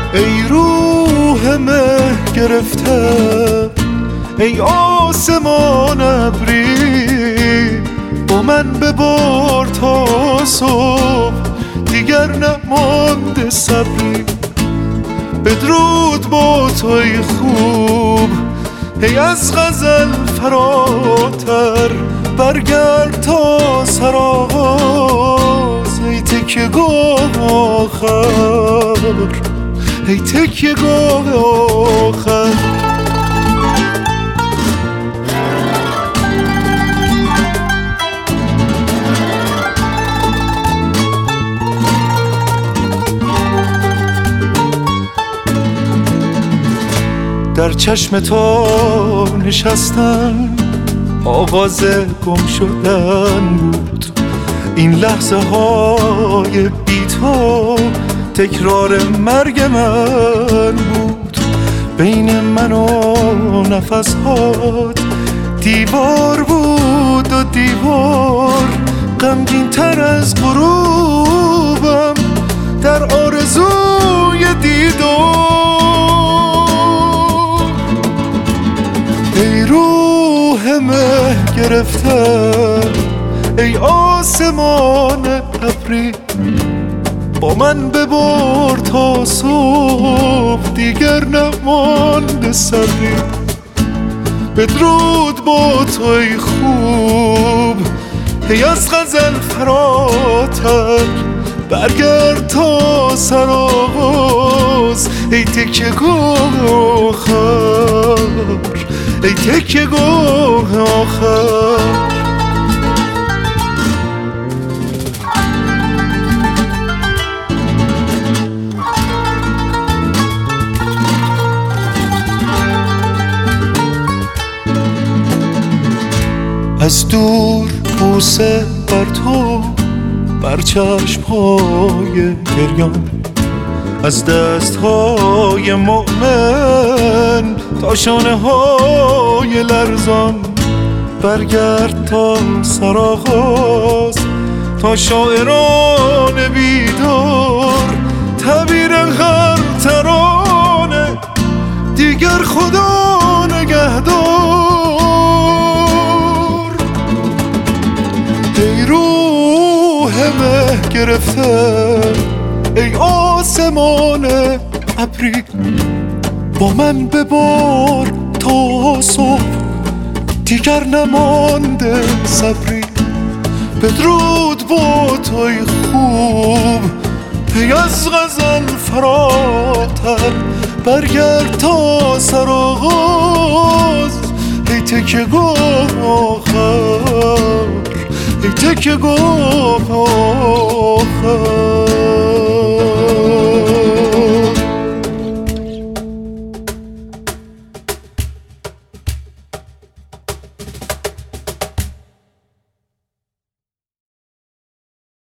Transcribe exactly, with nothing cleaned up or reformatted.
ای روح مه گرفته، ای آسمان ابری، با من ببار تا صبح، دیگر نمانده صبری. بدرود با تو ای خوب، ای از غزل فراتر، برگرد تا سرآغاز، ای تکیه گاه آخر، ای تکیه گاه آخر. در چشم تو نشستن آغاز گم شدن بود، این لحظه های بی تو تکرار مرگ من بود. بین من و نفس هات دیوار بود و دیوار غمگین تر از غروبم در آرزوی دیدار. ای روح مه گرفته، ای آسمان ابری، با من ببار تا صبح، دیگر نمانده صبری. بدرود با تو ای خوب، ای از غزل فراتر، برگرد تا سرآغاز، ای تکیه گاه آخر، ای تکیه گاه آخر. از دور بوسه بر تو، بر چشم‌های گریان، از دست‌های مؤمن تا شانه‌های لرزان، برگرد تا سرآغاز، تا شاعران بیدار تعبیر هر ترانه، دیگر خدا نگهدار. ای روح مه گرفته، ای آسمان ابری، با من ببار تا صبح، دیگر نمانده صبری. بدرود با توی خوب، ای از غزل فراتر، برگرد تا سرآغاز، ای تکیه گاه آخر، ای تکیه گاه آخر.